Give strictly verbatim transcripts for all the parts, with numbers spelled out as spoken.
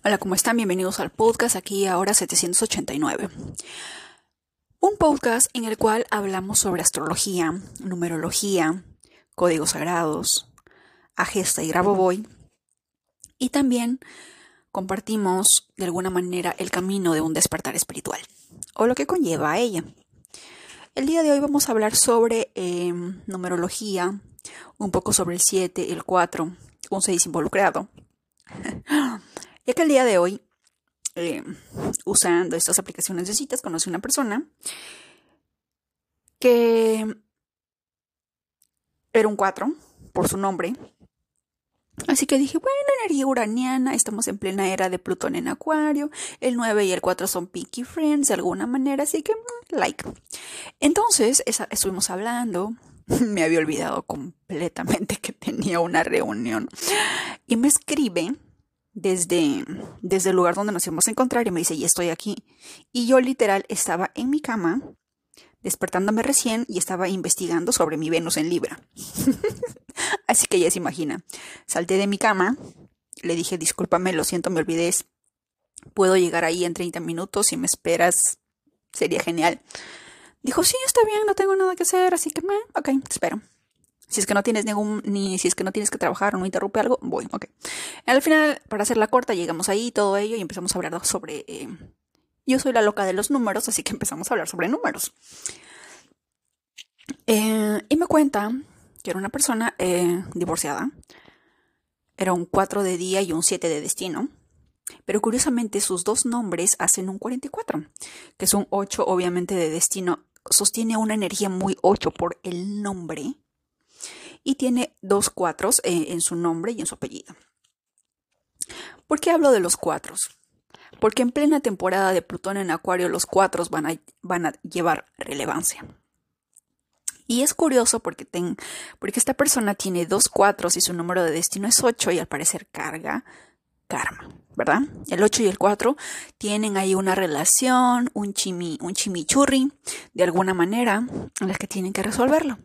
Hola, ¿cómo están? Bienvenidos al podcast aquí ahora setecientos ochenta y nueve. Un podcast en el cual hablamos sobre astrología, numerología, códigos sagrados, Agesta y Grabovoi, y también compartimos de alguna manera el camino de un despertar espiritual, o lo que conlleva a ella. El día de hoy vamos a hablar sobre eh, numerología, un poco sobre el siete, el cuatro, un seis involucrado. Ya que el día de hoy, eh, usando estas aplicaciones de citas, conocí a una persona que era un cuatro por su nombre. Así que dije, bueno, energía uraniana, estamos en plena era de Plutón en Acuario, el nueve y el cuatro son picky friends de alguna manera, así que, like. Entonces, esa, estuvimos hablando, me había olvidado completamente que tenía una reunión, y me escribe desde, desde el lugar donde nos íbamos a encontrar y me dice, y estoy aquí. Y yo literal estaba en mi cama, despertándome recién y estaba investigando sobre mi Venus en Libra. Así que ya se imagina. Salté de mi cama, le dije, discúlpame, lo siento, me olvidé. Puedo llegar ahí en treinta minutos, si me esperas, sería genial. Dijo, sí, está bien, no tengo nada que hacer, así que, meh, ok, te espero. Si es que no tienes ningún, ni si es que no tienes que trabajar o no interrumpe algo, voy, ok. Al final, para hacerla corta, llegamos ahí, todo ello, y empezamos a hablar sobre... Eh, yo soy la loca de los números, así que empezamos a hablar sobre números. Eh, y me cuenta que era una persona eh, divorciada. Era un cuatro de día y un siete de destino. Pero curiosamente sus dos nombres hacen un cuarenta y cuatro, que es un ocho obviamente de destino. Sostiene una energía muy ocho por el nombre. Y tiene dos cuatros eh, en su nombre y en su apellido. ¿Por qué hablo de los cuatros? Porque en plena temporada de Plutón en Acuario los cuatros van a, van a llevar relevancia. Y es curioso porque, ten, porque esta persona tiene dos cuatros y su número de destino es ocho y al parecer carga karma, ¿verdad? El ocho y el cuatro tienen ahí una relación, un, chimi, un chimichurri, de alguna manera, en la que tienen que resolverlo.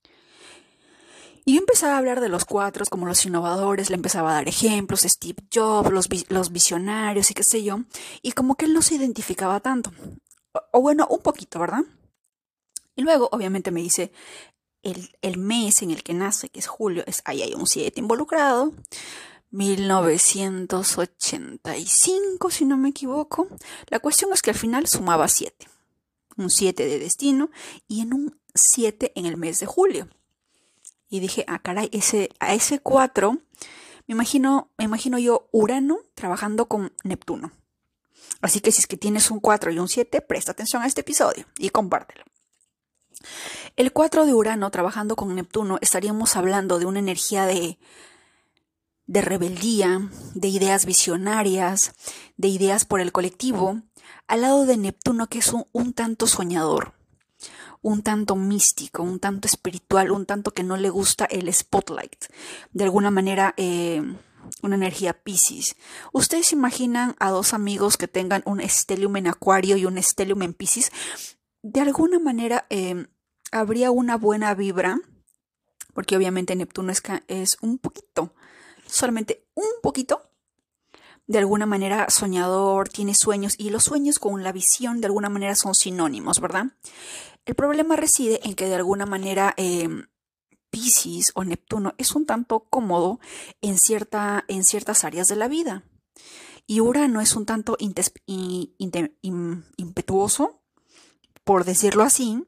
Y yo empezaba a hablar de los cuatros como los innovadores, le empezaba a dar ejemplos, Steve Jobs, los, los visionarios y qué sé yo, y como que él no se identificaba tanto, o, o bueno, un poquito, ¿verdad? Y luego, obviamente, me dice, el, el mes en el que nace, que es julio, es, ahí hay un siete involucrado, mil novecientos ochenta y cinco, si no me equivoco. La cuestión es que al final sumaba siete, un siete de destino y en un siete en el mes de julio. Y dije, ah, caray, ese, a ese cuatro, me imagino, me imagino yo Urano trabajando con Neptuno. Así que si es que tienes un cuatro y un siete, presta atención a este episodio y compártelo. El cuatro de Urano trabajando con Neptuno, estaríamos hablando de una energía de, de rebeldía, de ideas visionarias, de ideas por el colectivo, al lado de Neptuno, que es un, un tanto soñador, un tanto místico, un tanto espiritual, un tanto que no le gusta el spotlight. De alguna manera, eh, una energía Piscis. ¿Ustedes se imaginan a dos amigos que tengan un stellium en Acuario y un stellium en Piscis? De alguna manera eh, habría una buena vibra, porque obviamente Neptuno es, es un poquito, solamente un poquito, de alguna manera soñador, tiene sueños, y los sueños con la visión de alguna manera son sinónimos, ¿verdad? El problema reside en que de alguna manera eh, Piscis o Neptuno es un tanto cómodo en, cierta, en ciertas áreas de la vida. Y Urano es un tanto intes, in, in, in, impetuoso, por decirlo así.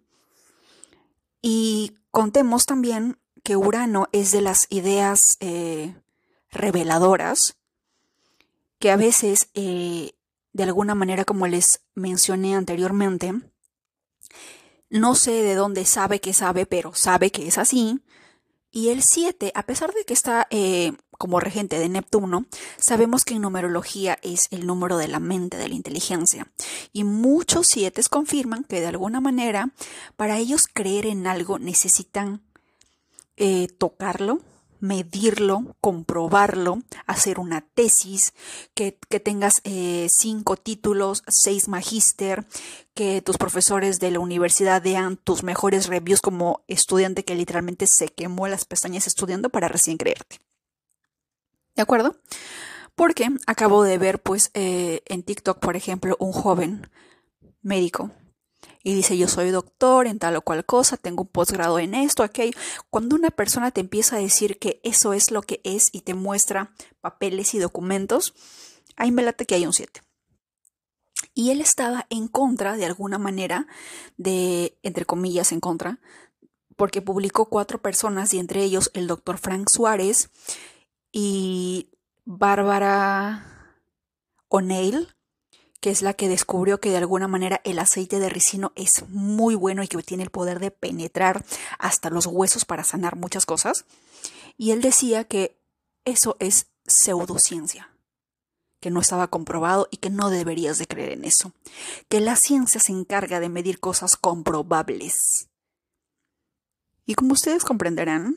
Y contemos también que Urano es de las ideas eh, reveladoras, que a veces, eh, de alguna manera, como les mencioné anteriormente, no sé de dónde sabe que sabe, pero sabe que es así. Y el siete, a pesar de que está eh, como regente de Neptuno, sabemos que en numerología es el número de la mente, de la inteligencia. Y muchos sietes confirman que de alguna manera, para ellos creer en algo, necesitan eh, tocarlo, medirlo, comprobarlo, hacer una tesis, que, que tengas eh, cinco títulos, seis magíster, que tus profesores de la universidad vean tus mejores reviews como estudiante que literalmente se quemó las pestañas estudiando para recién creerte. ¿De acuerdo? Porque acabo de ver, pues, eh, en TikTok, por ejemplo, un joven médico y dice, yo soy doctor en tal o cual cosa, tengo un posgrado en esto, aquello. Cuando una persona te empieza a decir que eso es lo que es y te muestra papeles y documentos, ahí me late que hay un siete. Y él estaba en contra, de alguna manera, de, entre comillas, en contra, porque publicó cuatro personas y entre ellos el doctor Frank Suárez y Bárbara O'Neill, que es la que descubrió que de alguna manera el aceite de ricino es muy bueno y que tiene el poder de penetrar hasta los huesos para sanar muchas cosas. Y él decía que eso es pseudociencia, que no estaba comprobado y que no deberías de creer en eso, que la ciencia se encarga de medir cosas comprobables. Y como ustedes comprenderán,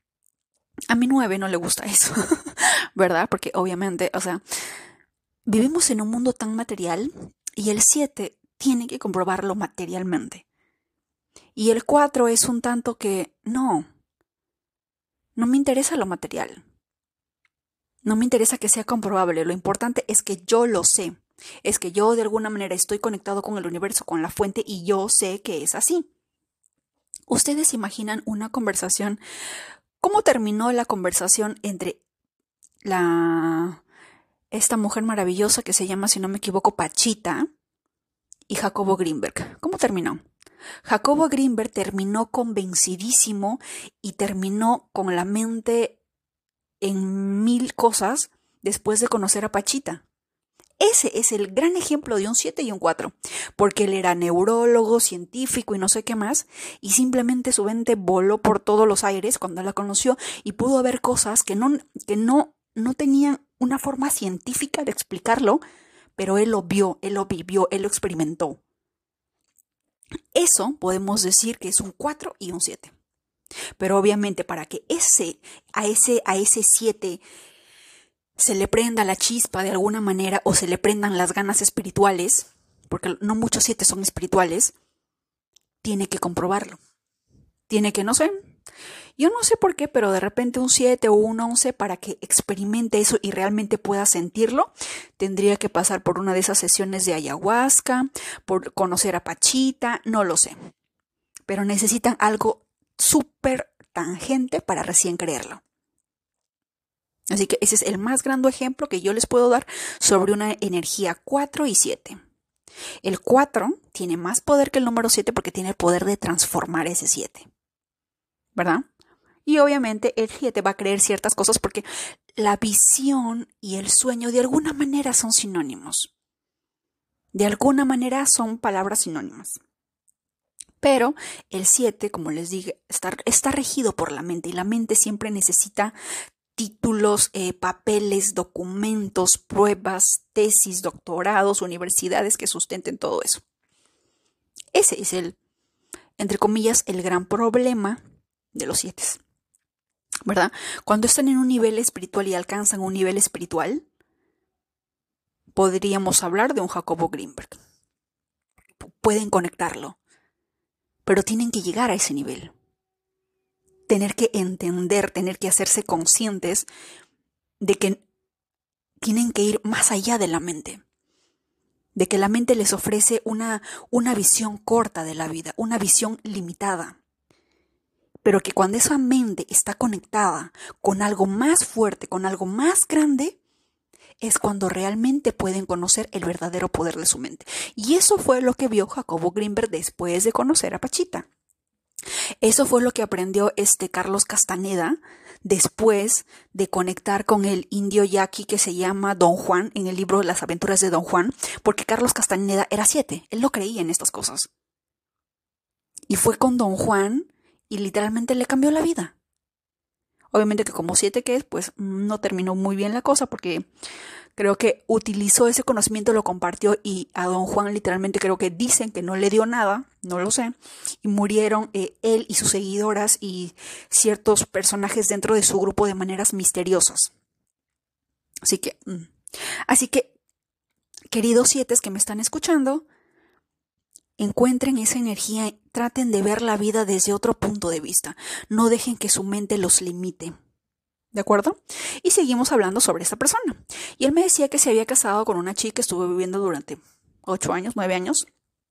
a mi nueve no le gusta eso, ¿verdad? Porque obviamente, o sea, vivimos en un mundo tan material y el siete tiene que comprobarlo materialmente. Y el cuatro es un tanto que no, no me interesa lo material. No me interesa que sea comprobable, lo importante es que yo lo sé. Es que yo de alguna manera estoy conectado con el universo, con la fuente y yo sé que es así. ¿Ustedes imaginan una conversación? ¿Cómo terminó la conversación entre la... esta mujer maravillosa que se llama, si no me equivoco, Pachita y Jacobo Greenberg? ¿Cómo terminó? Jacobo Greenberg terminó convencidísimo y terminó con la mente en mil cosas después de conocer a Pachita. Ese es el gran ejemplo de un siete y un cuatro, porque él era neurólogo, científico y no sé qué más, y simplemente su mente voló por todos los aires cuando la conoció y pudo ver cosas que no, que no, no tenían una forma científica de explicarlo, pero él lo vio, él lo vivió, él lo experimentó. Eso podemos decir que es un cuatro y un siete. Pero obviamente para que ese, a ese, a ese siete se le prenda la chispa de alguna manera o se le prendan las ganas espirituales, porque no muchos siete son espirituales, tiene que comprobarlo. Tiene que, no sé, yo no sé por qué, pero de repente un siete o un once para que experimente eso y realmente pueda sentirlo, tendría que pasar por una de esas sesiones de ayahuasca, por conocer a Pachita, no lo sé. Pero necesitan algo súper tangente para recién creerlo. Así que ese es el más grande ejemplo que yo les puedo dar sobre una energía cuatro y siete. El cuatro tiene más poder que el número siete porque tiene el poder de transformar ese siete, ¿verdad? Y obviamente el siete va a creer ciertas cosas porque la visión y el sueño de alguna manera son sinónimos. De alguna manera son palabras sinónimas. Pero el siete, como les dije, está, está regido por la mente y la mente siempre necesita títulos, eh, papeles, documentos, pruebas, tesis, doctorados, universidades que sustenten todo eso. Ese es el, entre comillas, el gran problema de los siete, ¿verdad? Cuando están en un nivel espiritual y alcanzan un nivel espiritual, podríamos hablar de un Jacobo Greenberg. Pueden conectarlo, pero tienen que llegar a ese nivel. Tener que entender, tener que hacerse conscientes de que tienen que ir más allá de la mente, de que la mente les ofrece una, una visión corta de la vida, una visión limitada, pero que cuando esa mente está conectada con algo más fuerte, con algo más grande, es cuando realmente pueden conocer el verdadero poder de su mente. Y eso fue lo que vio Jacobo Greenberg después de conocer a Pachita. Eso fue lo que aprendió este Carlos Castaneda después de conectar con el indio yaqui que se llama Don Juan en el libro Las aventuras de Don Juan, porque Carlos Castaneda era siete, él no creía en estas cosas. Y fue con Don Juan y literalmente le cambió la vida. Obviamente que como siete que es, pues no terminó muy bien la cosa porque creo que utilizó ese conocimiento, lo compartió y a Don Juan literalmente creo que dicen que no le dio nada, no lo sé, y murieron eh, él y sus seguidoras y ciertos personajes dentro de su grupo de maneras misteriosas. Así que, mm. así que, queridos sietes que me están escuchando, encuentren esa energía, traten de ver la vida desde otro punto de vista, no dejen que su mente los limite. ¿De acuerdo? Y seguimos hablando sobre esta persona. Y él me decía que se había casado con una chica que estuvo viviendo durante ocho años, nueve años.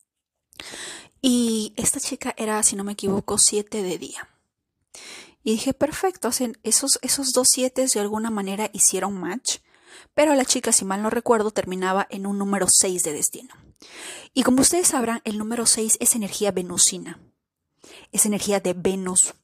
Y esta chica era, si no me equivoco, siete de día. Y dije, perfecto, esos, esos dos siete de alguna manera hicieron match. Pero la chica, si mal no recuerdo, terminaba en un número seis de destino. Y como ustedes sabrán, el número seis es energía venusina. Es energía de Venus.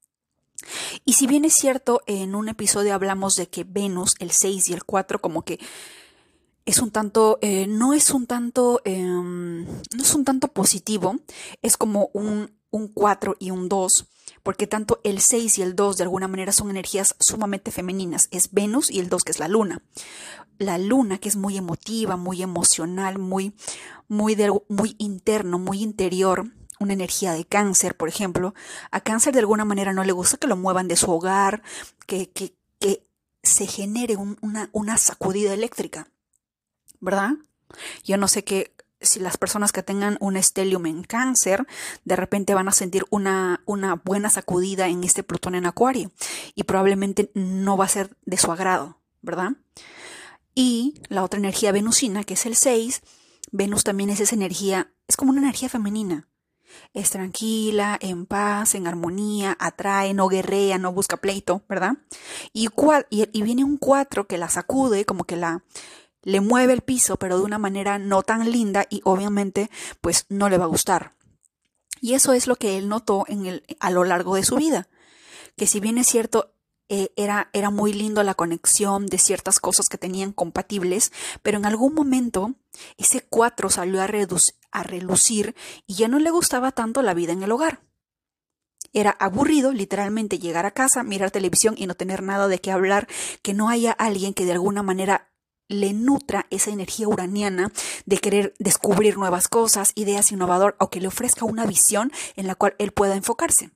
Y si bien es cierto, en un episodio hablamos de que Venus, el seis y el cuatro, como que es un tanto, eh, no es un tanto, eh, no es un tanto positivo, es como un, un cuatro y un dos, porque tanto el seis y el dos de alguna manera son energías sumamente femeninas, es Venus y el dos que es la luna. La luna que es muy emotiva, muy emocional, muy, muy, de, muy interno, muy interior, una energía de Cáncer, por ejemplo. A Cáncer de alguna manera no le gusta que lo muevan de su hogar, que, que, que se genere un, una, una sacudida eléctrica, ¿verdad? Yo no sé qué, si las personas que tengan un estelium en Cáncer, de repente van a sentir una, una buena sacudida en este Plutón en Acuario, y probablemente no va a ser de su agrado, ¿verdad? Y la otra energía venusina, que es el seis, Venus también es esa energía, es como una energía femenina. Es tranquila, en paz, en armonía, atrae, no guerrea, no busca pleito, ¿verdad? Y, y, y viene un cuatro que la sacude, como que la le mueve el piso, pero de una manera no tan linda y obviamente pues no le va a gustar. Y eso es lo que él notó en el, a lo largo de su vida. Que si bien es cierto, eh, era, era muy lindo la conexión de ciertas cosas que tenían compatibles, pero en algún momento ese cuatro salió a, reduc- a relucir y ya no le gustaba tanto la vida en el hogar. Era aburrido, literalmente, llegar a casa, mirar televisión y no tener nada de qué hablar, que no haya alguien que de alguna manera le nutra esa energía uraniana de querer descubrir nuevas cosas, ideas innovadoras, o que le ofrezca una visión en la cual él pueda enfocarse.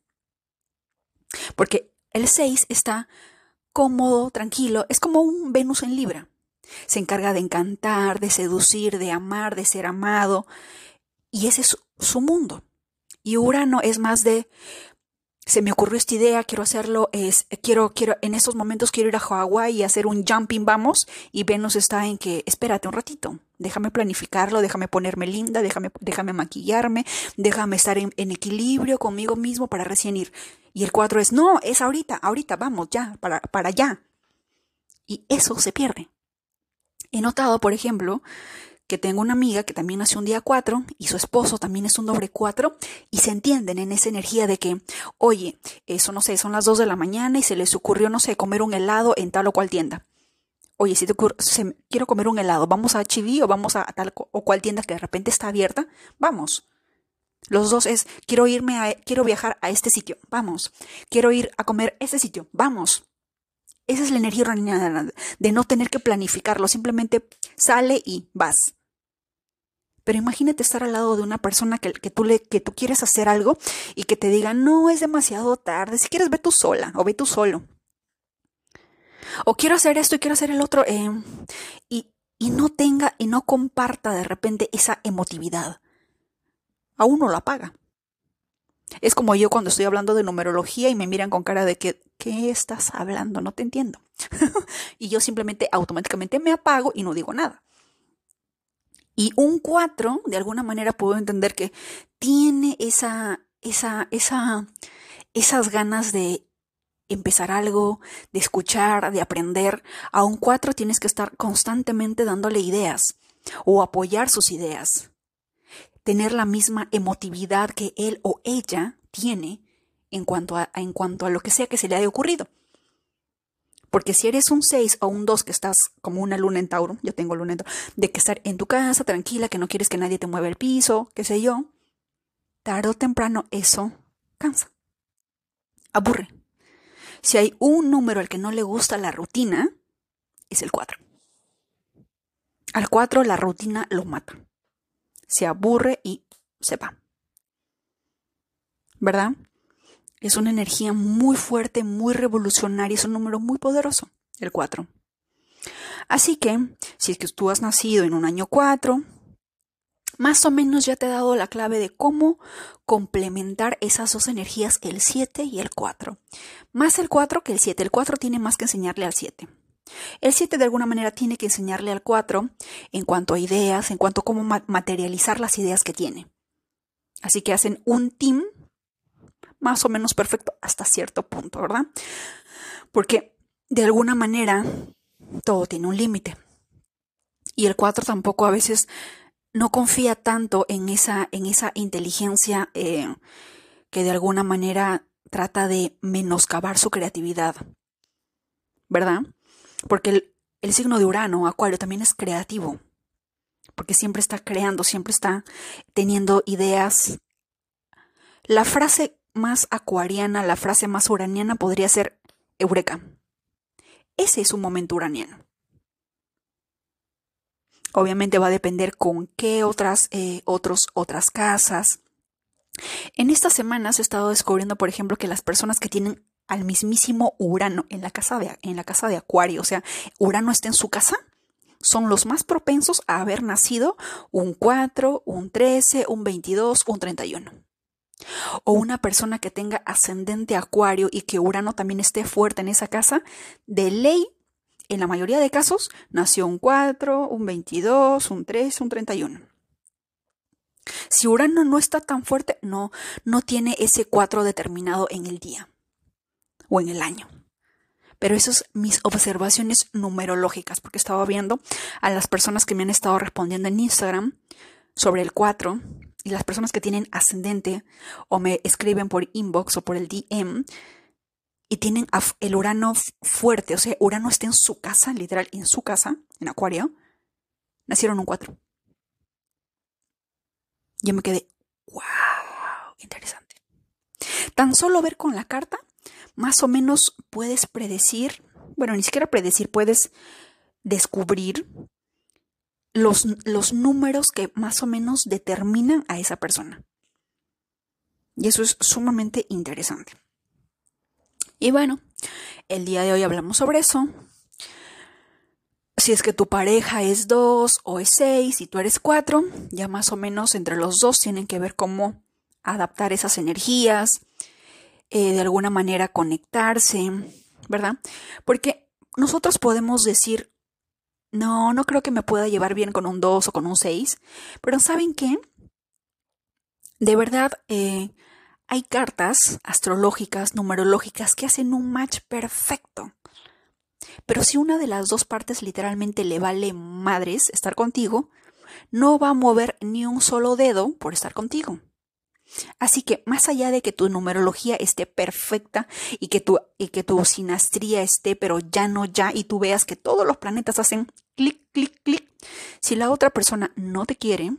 Porque el seis está cómodo, tranquilo, es como un Venus en Libra. Se encarga de encantar, de seducir, de amar, de ser amado, y ese es su, su mundo. Y Urano es más de, se me ocurrió esta idea, quiero hacerlo, es, quiero, quiero, en estos momentos quiero ir a Hawái y hacer un jumping, vamos, y Venus está en que, espérate un ratito, déjame planificarlo, déjame ponerme linda, déjame, déjame maquillarme, déjame estar en, en equilibrio conmigo mismo para recién ir. Y el cuatro es, no, es ahorita, ahorita, vamos, ya, para, para allá. Y eso se pierde. He notado, por ejemplo, que tengo una amiga que también nació un día cuatro y su esposo también es un doble cuatro y se entienden en esa energía de que, oye, eso no sé, son las dos de la mañana y se les ocurrió, no sé, comer un helado en tal o cual tienda. Oye, si te ocurre, se, quiero comer un helado, ¿vamos a H E B o vamos a, a tal o cual tienda que de repente está abierta? Vamos. Los dos es, quiero irme a, quiero viajar a este sitio, vamos. Quiero ir a comer a este sitio, vamos. Esa es la energía uraniana de no tener que planificarlo, simplemente sale y vas. Pero imagínate estar al lado de una persona que, que, tú le, que tú quieres hacer algo y que te diga, no, es demasiado tarde, si quieres ve tú sola o ve tú solo. O quiero hacer esto y quiero hacer el otro. Eh, y, y no tenga y no comparta de repente esa emotividad. A uno lo apaga. Es como yo cuando estoy hablando de numerología y me miran con cara de que, ¿qué estás hablando? No te entiendo. Y yo simplemente automáticamente me apago y no digo nada. Y un cuatro, de alguna manera puedo entender que tiene esa, esa, esa, esas ganas de empezar algo, de escuchar, de aprender. A un cuatro tienes que estar constantemente dándole ideas o apoyar sus ideas. Tener la misma emotividad que él o ella tiene en cuanto a, en cuanto a lo que sea que se le haya ocurrido. Porque si eres un seis o un dos que estás como una luna en Tauro, yo tengo luna en Tauro, de que estar en tu casa tranquila, que no quieres que nadie te mueva el piso, qué sé yo, tarde o temprano eso cansa, aburre. Si hay un número al que no le gusta la rutina, es el cuatro. Al cuatro la rutina lo mata. Se aburre y se va. ¿Verdad? Es una energía muy fuerte, muy revolucionaria, es un número muy poderoso, el cuatro. Así que, si es que tú has nacido en un año cuatro, Más o menos ya te he dado la clave de cómo complementar esas dos energías, el siete y el cuatro. Más el cuatro que el siete. El cuatro tiene más que enseñarle al siete. El siete de alguna manera tiene que enseñarle al cuatro en cuanto a ideas, en cuanto a cómo materializar las ideas que tiene. Así que hacen un team más o menos perfecto hasta cierto punto, ¿verdad? Porque de alguna manera todo tiene un límite. Y el cuatro tampoco a veces no confía tanto en esa, en esa inteligencia eh, que de alguna manera trata de menoscabar su creatividad, ¿verdad? Porque el, el signo de Urano, Acuario, también es creativo, porque siempre está creando, siempre está teniendo ideas. La frase más acuariana, la frase más uraniana podría ser Eureka. Ese es un momento uraniano. Obviamente va a depender con qué otras, eh, otros, otras casas. En estas semanas he estado descubriendo, por ejemplo, que las personas que tienen al mismísimo Urano en la casa de, en la casa de Acuario, o sea, Urano está en su casa, son los más propensos a haber nacido un cuatro, un trece, un veintidós, un treinta y uno. O una persona que tenga ascendente Acuario y que Urano también esté fuerte en esa casa, de ley, en la mayoría de casos, nació un cuatro, un veintidós, un trece, un treinta y uno. Si Urano no está tan fuerte, no, no tiene ese cuatro determinado en el día o en el año. Pero esas son mis observaciones numerológicas, porque estaba viendo a las personas que me han estado respondiendo en Instagram sobre el cuatro y las personas que tienen ascendente o me escriben por inbox o por el D M y tienen el Urano fuerte, o sea, Urano está en su casa, literal, en su casa, en Acuario, nacieron un cuatro. Yo me quedé, wow, interesante. Tan solo ver con la carta, más o menos puedes predecir, bueno, ni siquiera predecir, puedes descubrir los, los números que más o menos determinan a esa persona. Y eso es sumamente interesante. Y bueno, el día de hoy hablamos sobre eso. Si es que tu pareja es dos o es seis y tú eres cuatro, ya más o menos entre los dos tienen que ver cómo adaptar esas energías, eh, de alguna manera conectarse, ¿verdad? Porque nosotros podemos decir, no, no creo que me pueda llevar bien con un dos o con un seis, pero ¿saben qué? De verdad, eh, hay cartas astrológicas, numerológicas que hacen un match perfecto. Pero si una de las dos partes literalmente le vale madres estar contigo, no va a mover ni un solo dedo por estar contigo. Así que más allá de que tu numerología esté perfecta y que tu, y que tu sinastría esté pero ya no ya y tú veas que todos los planetas hacen clic, clic, clic, si la otra persona no te quiere,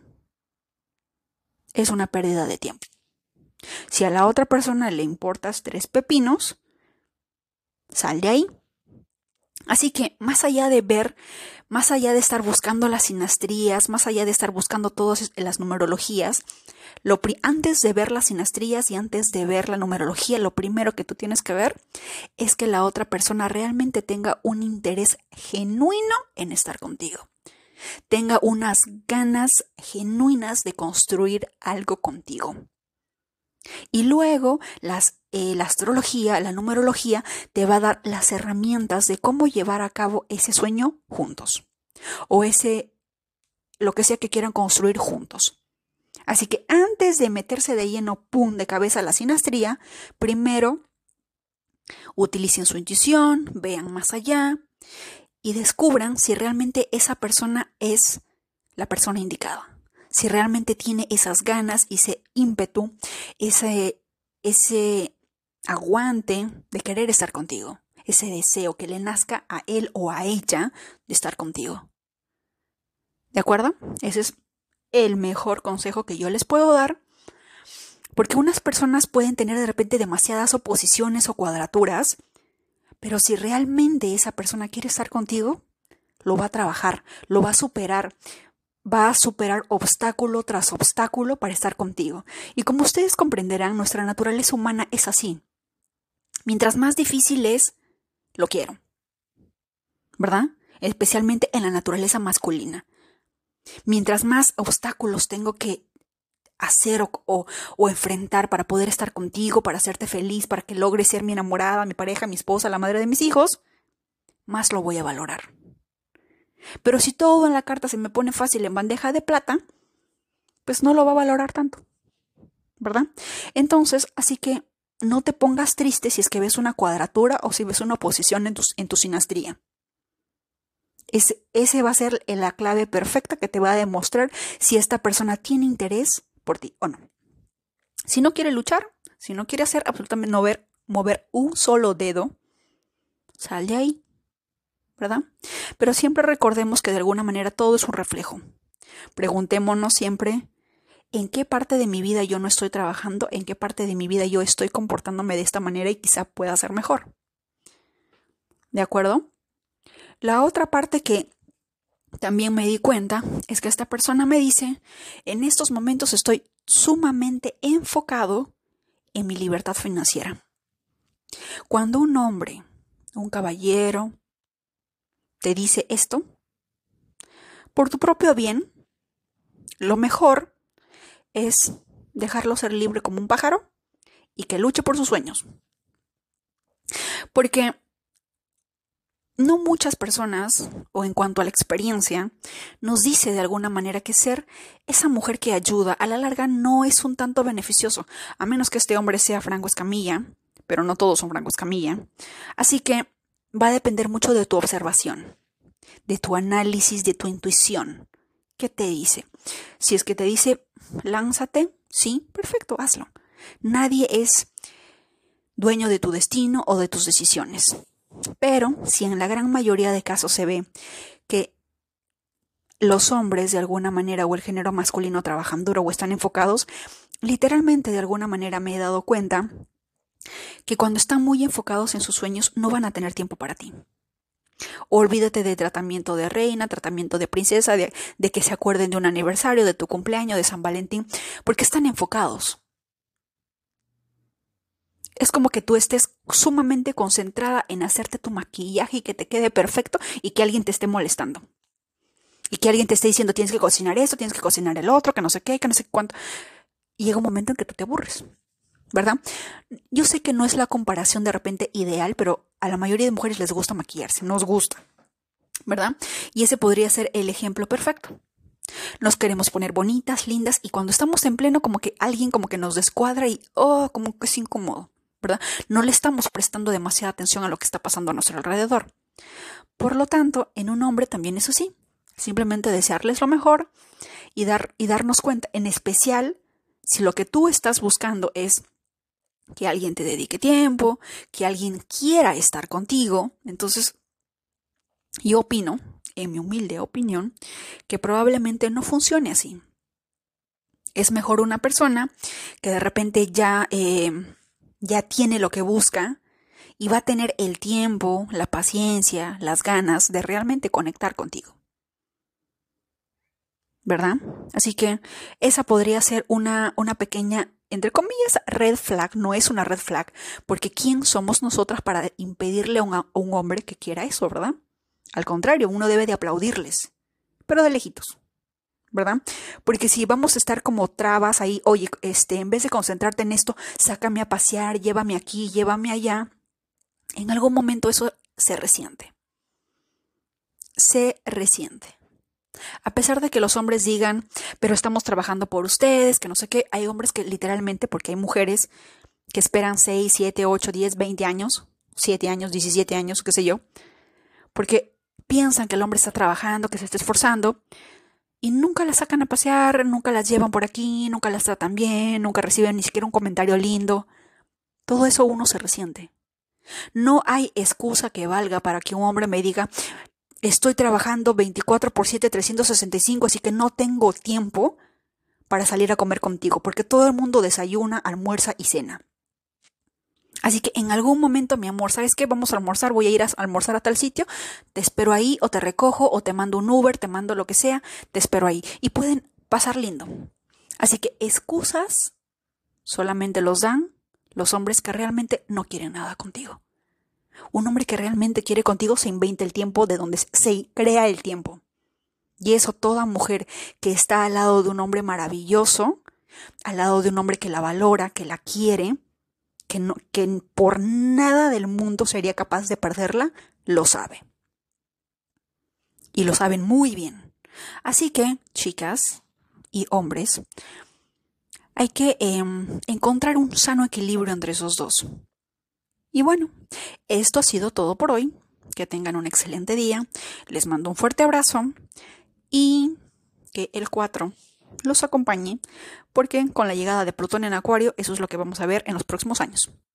es una pérdida de tiempo. Si a la otra persona le importas tres pepinos, sal de ahí. Así que más allá de ver, más allá de estar buscando las sinastrías, más allá de estar buscando todas las numerologías, lo pri- antes de ver las sinastrías y antes de ver la numerología, lo primero que tú tienes que ver es que la otra persona realmente tenga un interés genuino en estar contigo. Tenga unas ganas genuinas de construir algo contigo. Y luego las, eh, la astrología, la numerología, te va a dar las herramientas de cómo llevar a cabo ese sueño juntos. O ese, lo que sea que quieran construir juntos. Así que antes de meterse de lleno, pum, de cabeza a la sinastría, primero utilicen su intuición, vean más allá y descubran si realmente esa persona es la persona indicada. Si realmente tiene esas ganas, ese ímpetu, ese, ese aguante de querer estar contigo, ese deseo que le nazca a él o a ella de estar contigo. ¿De acuerdo? Ese es el mejor consejo que yo les puedo dar, porque unas personas pueden tener de repente demasiadas oposiciones o cuadraturas, pero si realmente esa persona quiere estar contigo, lo va a trabajar, lo va a superar, va a superar obstáculo tras obstáculo para estar contigo. Y como ustedes comprenderán, nuestra naturaleza humana es así. Mientras más difícil es, lo quiero, ¿verdad? Especialmente en la naturaleza masculina. Mientras más obstáculos tengo que hacer o, o, o enfrentar para poder estar contigo, para hacerte feliz, para que logres ser mi enamorada, mi pareja, mi esposa, la madre de mis hijos, más lo voy a valorar. Pero si todo en la carta se me pone fácil en bandeja de plata, pues no lo va a valorar tanto, ¿verdad? Entonces, así que no te pongas triste si es que ves una cuadratura o si ves una oposición en tu, en tu sinastría. Es, ese va a ser la clave perfecta que te va a demostrar si esta persona tiene interés por ti o no. Si no quiere luchar, si no quiere hacer absolutamente no ver, mover un solo dedo, sal de ahí, ¿verdad? Pero siempre recordemos que de alguna manera todo es un reflejo. Preguntémonos siempre en qué parte de mi vida yo no estoy trabajando, en qué parte de mi vida yo estoy comportándome de esta manera y quizá pueda ser mejor. ¿De acuerdo? La otra parte que también me di cuenta es que esta persona me dice, en estos momentos estoy sumamente enfocado en mi libertad financiera. Cuando un hombre, un caballero, te dice esto, por tu propio bien, lo mejor es dejarlo ser libre como un pájaro y que luche por sus sueños. Porque no muchas personas, o en cuanto a la experiencia, nos dice de alguna manera que ser esa mujer que ayuda a la larga no es un tanto beneficioso, a menos que este hombre sea Franco Escamilla, pero no todos son Franco Escamilla. Así que va a depender mucho de tu observación, de tu análisis, de tu intuición. ¿Qué te dice? Si es que te dice, lánzate, sí, perfecto, hazlo. Nadie es dueño de tu destino o de tus decisiones. Pero si en la gran mayoría de casos se ve que los hombres de alguna manera o el género masculino trabajan duro o están enfocados, literalmente de alguna manera me he dado cuenta que cuando están muy enfocados en sus sueños no van a tener tiempo para ti. Olvídate de tratamiento de reina, tratamiento de princesa, de, de que se acuerden de un aniversario, de tu cumpleaños, de San Valentín, porque están enfocados. Es como que tú estés sumamente concentrada en hacerte tu maquillaje y que te quede perfecto y que alguien te esté molestando. Y que alguien te esté diciendo, tienes que cocinar esto, tienes que cocinar el otro, que no sé qué, que no sé cuánto. Y llega un momento en que tú te aburres, ¿verdad? Yo sé que no es la comparación de repente ideal, pero a la mayoría de mujeres les gusta maquillarse, nos gusta, ¿verdad? Y ese podría ser el ejemplo perfecto. Nos queremos poner bonitas, lindas, y cuando estamos en pleno, como que alguien como que nos descuadra y, oh, como que es incómodo, ¿verdad? No le estamos prestando demasiada atención a lo que está pasando a nuestro alrededor. Por lo tanto, en un hombre también es así. Simplemente desearles lo mejor y, dar, y darnos cuenta, en especial, si lo que tú estás buscando es que alguien te dedique tiempo, que alguien quiera estar contigo, entonces yo opino, en mi humilde opinión, que probablemente no funcione así. Es mejor una persona que de repente ya, eh, ya tiene lo que busca y va a tener el tiempo, la paciencia, las ganas de realmente conectar contigo, ¿verdad? Así que esa podría ser una, una pequeña, entre comillas, red flag. No es una red flag, porque ¿quién somos nosotras para impedirle a un, a un hombre que quiera eso, verdad? Al contrario, uno debe de aplaudirles, pero de lejitos, ¿verdad? Porque si vamos a estar como trabas ahí, oye, este, en vez de concentrarte en esto, sácame a pasear, llévame aquí, llévame allá, en algún momento eso se resiente. Se resiente. A pesar de que los hombres digan, pero estamos trabajando por ustedes, que no sé qué, hay hombres que literalmente, porque hay mujeres que esperan seis, siete, ocho, diez, veinte años, siete años, diecisiete años, qué sé yo, porque piensan que el hombre está trabajando, que se está esforzando, y nunca las sacan a pasear, nunca las llevan por aquí, nunca las tratan bien, nunca reciben ni siquiera un comentario lindo. Todo eso uno se resiente. No hay excusa que valga para que un hombre me diga, estoy trabajando veinticuatro por siete, trescientos sesenta y cinco, así que no tengo tiempo para salir a comer contigo, porque todo el mundo desayuna, almuerza y cena. Así que en algún momento, mi amor, ¿sabes qué? Vamos a almorzar, voy a ir a almorzar a tal sitio, te espero ahí, o te recojo, o te mando un Uber, te mando lo que sea, te espero ahí. Y pueden pasar lindo. Así que excusas solamente los dan los hombres que realmente no quieren nada contigo. Un hombre que realmente quiere contigo se inventa el tiempo de donde se crea el tiempo. Y eso toda mujer que está al lado de un hombre maravilloso, al lado de un hombre que la valora, que la quiere, que, no, que por nada del mundo sería capaz de perderla, lo sabe. Y lo saben muy bien. Así que, chicas y hombres, hay que eh, encontrar un sano equilibrio entre esos dos. Y bueno, esto ha sido todo por hoy. Que tengan un excelente día. Les mando un fuerte abrazo y que el cuatro los acompañe, porque con la llegada de Plutón en Acuario, eso es lo que vamos a ver en los próximos años.